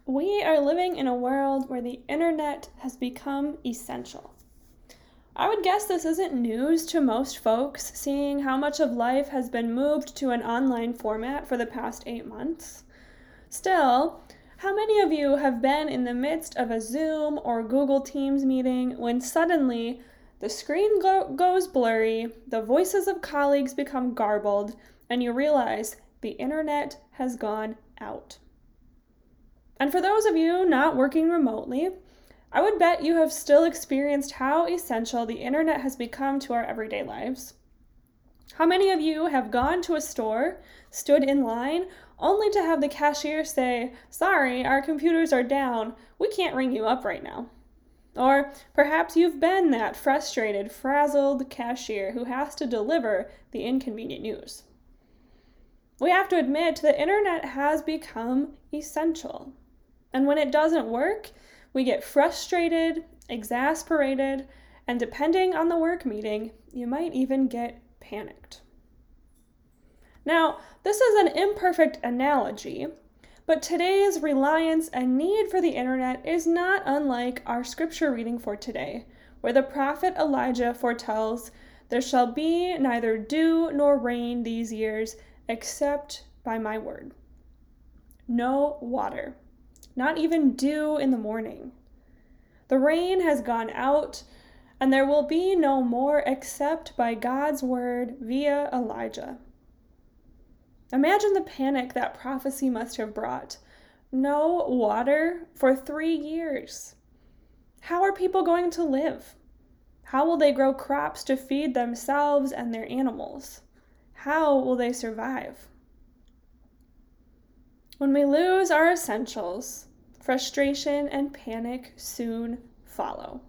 We are living in a world where the internet has become essential. I would guess this isn't news to most folks, seeing how much of life has been moved to an online format for the past 8 months. Still, how many of you have been in the midst of a Zoom or Google Teams meeting when suddenly the screen goes blurry, the voices of colleagues become garbled, and you realize the internet has gone out? And for those of you not working remotely, I would bet you have still experienced how essential the internet has become to our everyday lives. How many of you have gone to a store, stood in line, only to have the cashier say, "Sorry, our computers are down. We can't ring you up right now." Or perhaps you've been that frustrated, frazzled cashier who has to deliver the inconvenient news. We have to admit the internet has become essential. And when it doesn't work, we get frustrated, exasperated, and depending on the work meeting, you might even get panicked. Now, this is an imperfect analogy, but today's reliance and need for the internet is not unlike our scripture reading for today, where the prophet Elijah foretells, "There shall be neither dew nor rain these years, except by my word." No water. Not even dew in the morning. The rain has gone out, and there will be no more except by God's word via Elijah. Imagine the panic that prophecy must have brought. No water for 3 years. How are people going to live? How will they grow crops to feed themselves and their animals? How will they survive? When we lose our essentials, frustration and panic soon follow.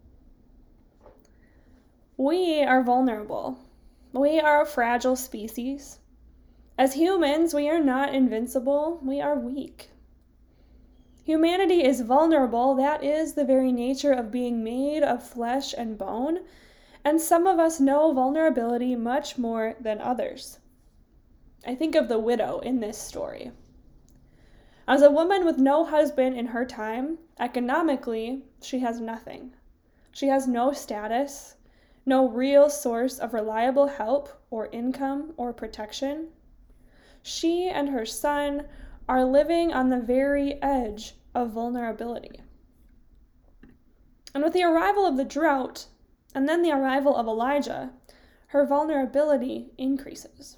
We are vulnerable. We are a fragile species. As humans, we are not invincible. We are weak. Humanity is vulnerable. That is the very nature of being made of flesh and bone. And some of us know vulnerability much more than others. I think of the widow in this story. As a woman with no husband in her time, economically, she has nothing. She has no status, no real source of reliable help or income or protection. She and her son are living on the very edge of vulnerability. And with the arrival of the drought, and then the arrival of Elijah, her vulnerability increases.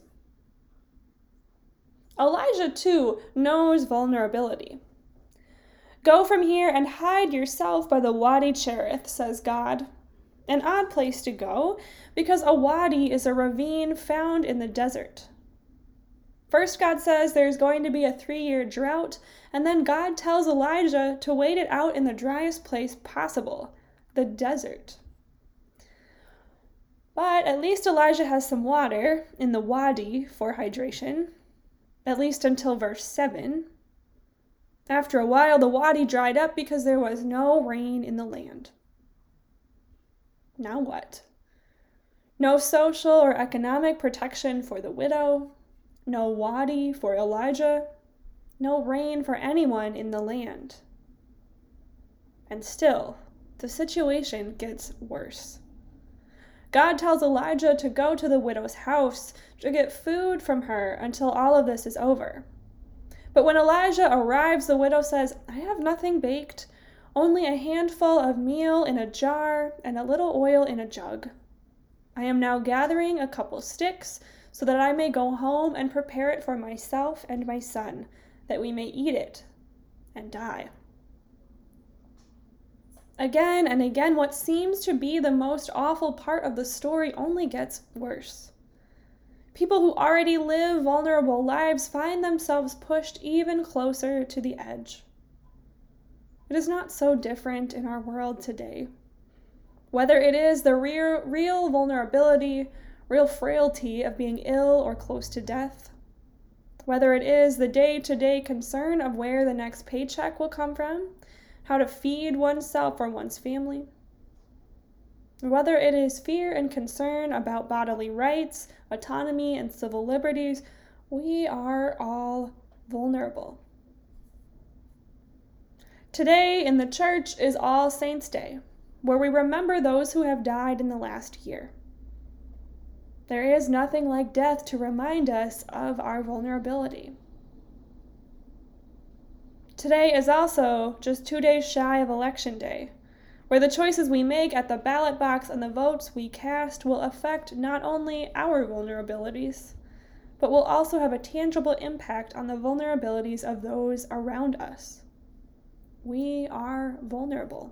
Elijah, too, knows vulnerability. "Go from here and hide yourself by the Wadi Cherith," says God. An odd place to go, because a wadi is a ravine found in the desert. First, God says there's going to be a 3-year drought, and then God tells Elijah to wait it out in the driest place possible, the desert. But at least Elijah has some water in the wadi for hydration. At least until verse 7. After a while, the wadi dried up because there was no rain in the land. Now what? No social or economic protection for the widow, no wadi for Elijah, no rain for anyone in the land. And still, the situation gets worse. God tells Elijah to go to the widow's house to get food from her until all of this is over. But when Elijah arrives, the widow says, "I have nothing baked, only a handful of meal in a jar and a little oil in a jug. I am now gathering a couple sticks so that I may go home and prepare it for myself and my son, that we may eat it and die." Again and again, what seems to be the most awful part of the story only gets worse. People who already live vulnerable lives find themselves pushed even closer to the edge. It is not so different in our world today. Whether it is the real vulnerability, real frailty of being ill or close to death, whether it is the day-to-day concern of where the next paycheck will come from, how to feed oneself or one's family, whether it is fear and concern about bodily rights, autonomy, and civil liberties, we are all vulnerable. Today in the church is All Saints' Day, where we remember those who have died in the last year. There is nothing like death to remind us of our vulnerability. Today is also just 2 days shy of Election Day, where the choices we make at the ballot box and the votes we cast will affect not only our vulnerabilities, but will also have a tangible impact on the vulnerabilities of those around us. We are vulnerable.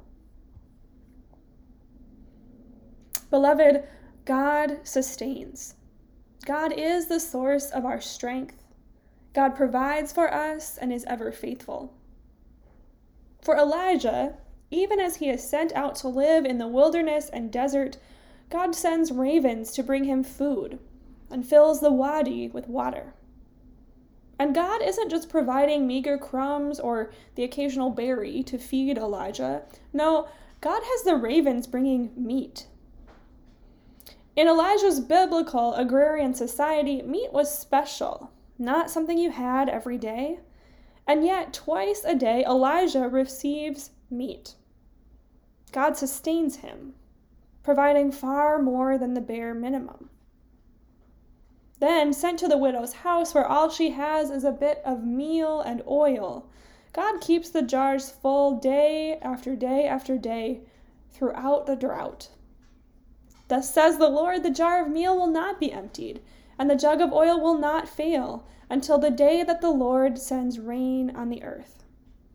Beloved, God sustains. God is the source of our strength. God provides for us and is ever faithful. For Elijah, even as he is sent out to live in the wilderness and desert, God sends ravens to bring him food and fills the wadi with water. And God isn't just providing meager crumbs or the occasional berry to feed Elijah. No, God has the ravens bringing meat. In Elijah's biblical agrarian society, meat was special, not something you had every day. And yet, twice a day, Elijah receives meat. God sustains him, providing far more than the bare minimum. Then, sent to the widow's house where all she has is a bit of meal and oil, God keeps the jars full day after day after day throughout the drought. Thus says the Lord, the jar of meal will not be emptied, and the jug of oil will not fail, until the day that the Lord sends rain on the earth.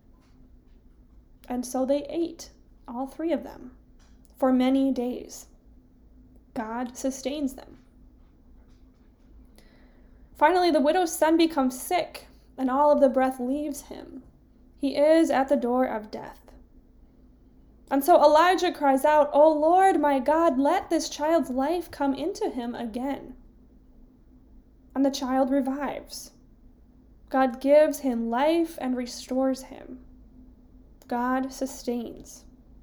And so they ate, all three of them, for many days. God sustains them. Finally, the widow's son becomes sick, and all of the breath leaves him. He is at the door of death. And so Elijah cries out, "O Lord, my God, let this child's life come into him again." And the child revives. God gives him life and restores him. God sustains.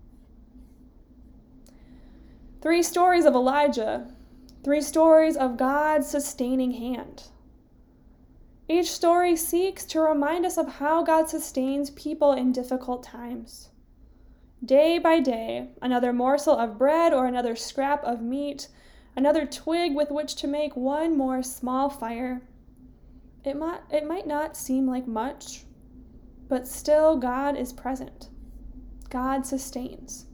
3 stories of Elijah, 3 stories of God's sustaining hand. Each story seeks to remind us of how God sustains people in difficult times. Day by day, another morsel of bread or another scrap of meat, another twig with which to make one more small fire. It might not seem like much, but still God is present. God sustains.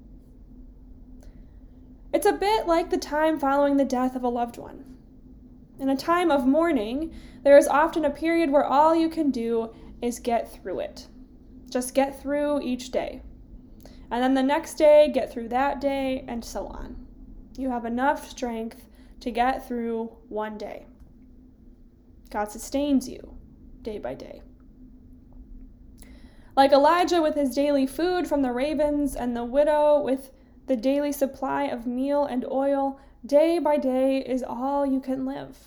It's a bit like the time following the death of a loved one. In a time of mourning, there is often a period where all you can do is get through it. Just get through each day. And then the next day, get through that day, and so on. You have enough strength to get through one day. God sustains you day by day. Like Elijah with his daily food from the ravens and the widow with the daily supply of meal and oil, day by day is all you can live.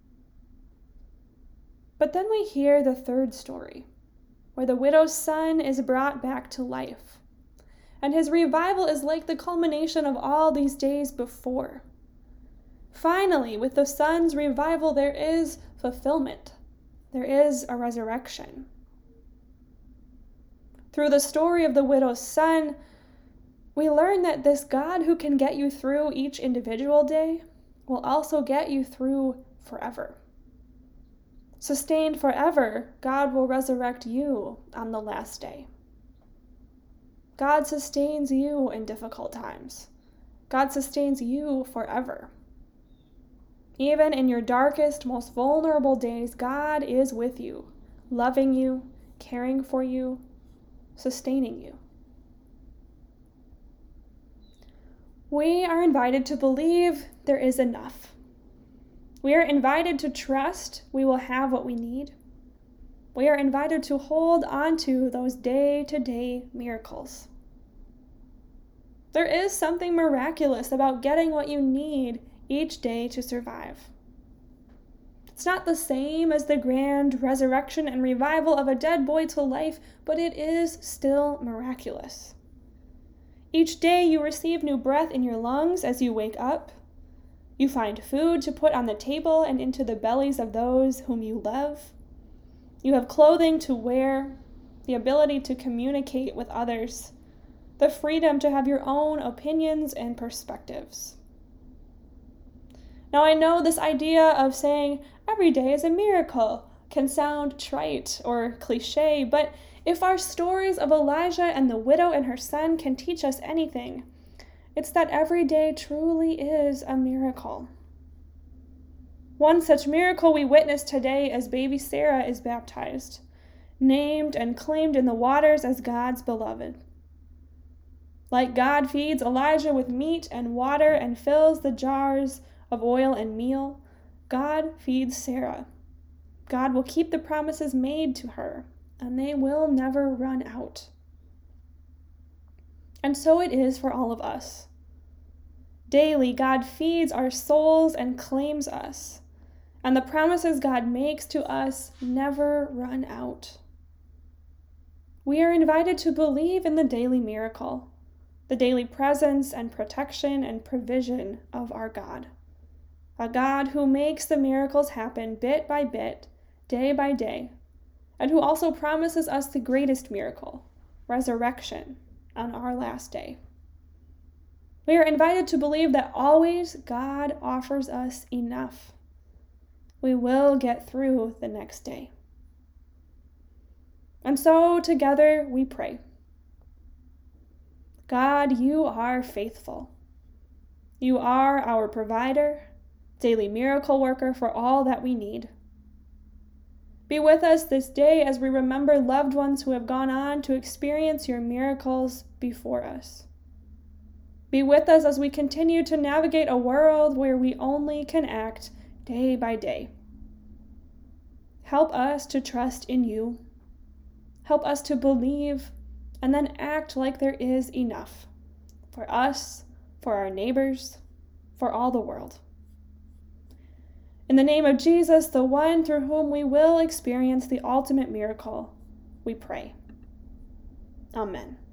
But then we hear the 3rd story, where the widow's son is brought back to life. And his revival is like the culmination of all these days before. Finally, with the son's revival, there is fulfillment. There is a resurrection. Through the story of the widow's son, we learn that this God who can get you through each individual day will also get you through forever. Sustained forever, God will resurrect you on the last day. God sustains you in difficult times. God sustains you forever. Even in your darkest, most vulnerable days, God is with you, loving you, caring for you, sustaining you. We are invited to believe there is enough. We are invited to trust we will have what we need. We are invited to hold on to those day-to-day miracles. There is something miraculous about getting what you need each day to survive. It's not the same as the grand resurrection and revival of a dead boy to life, but it is still miraculous. Each day you receive new breath in your lungs as you wake up. You find food to put on the table and into the bellies of those whom you love. You have clothing to wear. the ability to communicate with others, the freedom to have your own opinions and perspectives. Now, I know this idea of saying every day is a miracle can sound trite or cliche, but if our stories of Elijah and the widow and her son can teach us anything, it's that every day truly is a miracle. One such miracle we witness today as baby Sarah is baptized, named and claimed in the waters as God's beloved. Like God feeds Elijah with meat and water and fills the jars of oil and meal, God feeds Sarah. God will keep the promises made to her, and they will never run out. And so it is for all of us. Daily, God feeds our souls and claims us, and the promises God makes to us never run out. We are invited to believe in the daily miracle, the daily presence and protection and provision of our God, a God who makes the miracles happen bit by bit, day by day, and who also promises us the greatest miracle, resurrection, on our last day. We are invited to believe that always God offers us enough. We will get through the next day. And so together we pray. God, you are faithful. You are our provider, daily miracle worker for all that we need. Be with us this day as we remember loved ones who have gone on to experience your miracles before us. Be with us as we continue to navigate a world where we only can act day by day. Help us to trust in you. Help us to believe and then act like there is enough for us, for our neighbors, for all the world. In the name of Jesus, the one through whom we will experience the ultimate miracle, we pray. Amen.